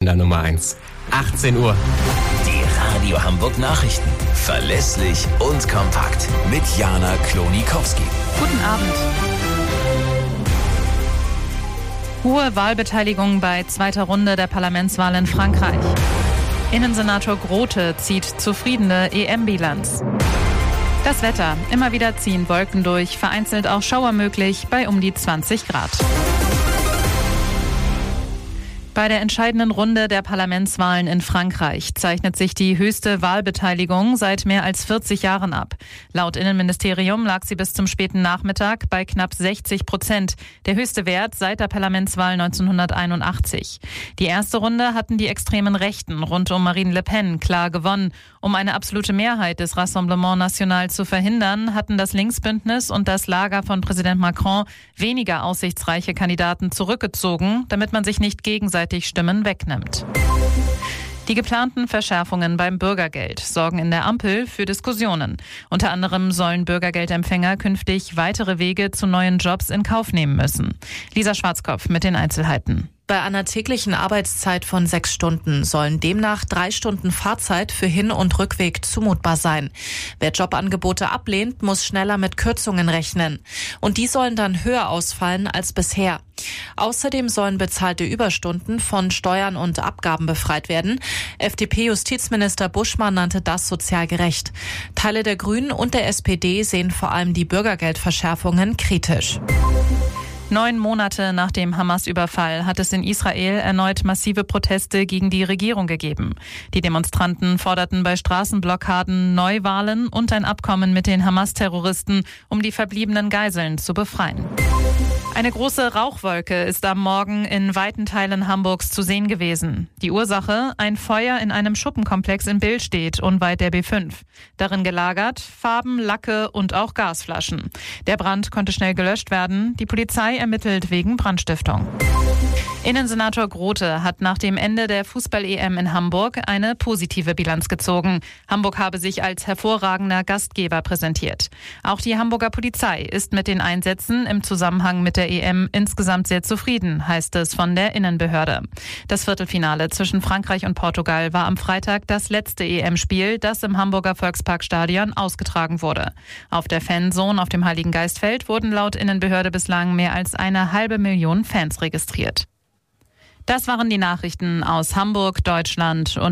Wähler Nummer 1. 18 Uhr. Die Radio Hamburg Nachrichten. Verlässlich und kompakt. Mit Jana Klonikowski. Guten Abend. Hohe Wahlbeteiligung bei zweiter Runde der Parlamentswahl in Frankreich. Innensenator Grote zieht zufriedene EM-Bilanz. Das Wetter. Immer wieder ziehen Wolken durch, vereinzelt auch Schauer möglich bei um die 20 Grad. Bei der entscheidenden Runde der Parlamentswahlen in Frankreich zeichnet sich die höchste Wahlbeteiligung seit mehr als 40 Jahren ab. Laut Innenministerium lag sie bis zum späten Nachmittag bei knapp 60%, der höchste Wert seit der Parlamentswahl 1981. Die erste Runde hatten die extremen Rechten rund um Marine Le Pen klar gewonnen. Um eine absolute Mehrheit des Rassemblement National zu verhindern, hatten das Linksbündnis und das Lager von Präsident Macron weniger aussichtsreiche Kandidaten zurückgezogen, damit man sich nicht gegenseitig Stimmen wegnimmt. Die geplanten Verschärfungen beim Bürgergeld sorgen in der Ampel für Diskussionen. Unter anderem sollen Bürgergeldempfänger künftig weitere Wege zu neuen Jobs in Kauf nehmen müssen. Lisa Schwarzkopf mit den Einzelheiten. Bei einer täglichen Arbeitszeit von 6 Stunden sollen demnach 3 Stunden Fahrzeit für Hin- und Rückweg zumutbar sein. Wer Jobangebote ablehnt, muss schneller mit Kürzungen rechnen. Und die sollen dann höher ausfallen als bisher. Außerdem sollen bezahlte Überstunden von Steuern und Abgaben befreit werden. FDP-Justizminister Buschmann nannte das sozial gerecht. Teile der Grünen und der SPD sehen vor allem die Bürgergeldverschärfungen kritisch. 9 Monate nach dem Hamas-Überfall hat es in Israel erneut massive Proteste gegen die Regierung gegeben. Die Demonstranten forderten bei Straßenblockaden Neuwahlen und ein Abkommen mit den Hamas-Terroristen, um die verbliebenen Geiseln zu befreien. Eine große Rauchwolke ist am Morgen in weiten Teilen Hamburgs zu sehen gewesen. Die Ursache? Ein Feuer in einem Schuppenkomplex in Billstedt, unweit der B5. Darin gelagert Farben, Lacke und auch Gasflaschen. Der Brand konnte schnell gelöscht werden. Die Polizei ermittelt wegen Brandstiftung. Innensenator Grote hat nach dem Ende der Fußball-EM in Hamburg eine positive Bilanz gezogen. Hamburg habe sich als hervorragender Gastgeber präsentiert. Auch die Hamburger Polizei ist mit den Einsätzen im Zusammenhang mit der EM insgesamt sehr zufrieden, heißt es von der Innenbehörde. Das Viertelfinale zwischen Frankreich und Portugal war am Freitag das letzte EM-Spiel, das im Hamburger Volksparkstadion ausgetragen wurde. Auf der Fanzone auf dem Heiligen Geistfeld wurden laut Innenbehörde bislang mehr als 500.000 Fans registriert. Das waren die Nachrichten aus Hamburg, Deutschland und